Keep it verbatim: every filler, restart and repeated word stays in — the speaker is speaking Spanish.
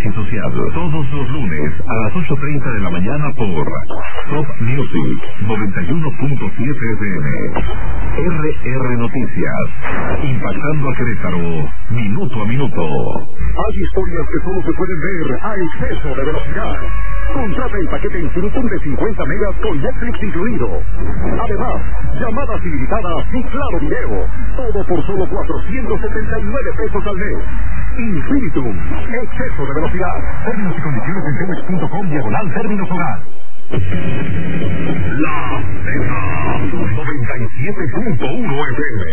servicio social. Todos los lunes a las ocho treinta de la mañana por Top Music noventa y uno punto siete F M. R R Noticias, impactando a Querétaro minuto a minuto. Hay historias que solo se pueden ver a exceso de velocidad. Contrata el paquete Infinitum de cincuenta megas con Netflix incluido. Además, llamadas ilimitadas y claro video. Todo por solo cuatrocientos setenta y nueve pesos al mes. Infinitum, exceso de velocidad. Términos y condiciones en telmex punto com diagonal términos hogar. La Mega noventa y siete punto uno F M.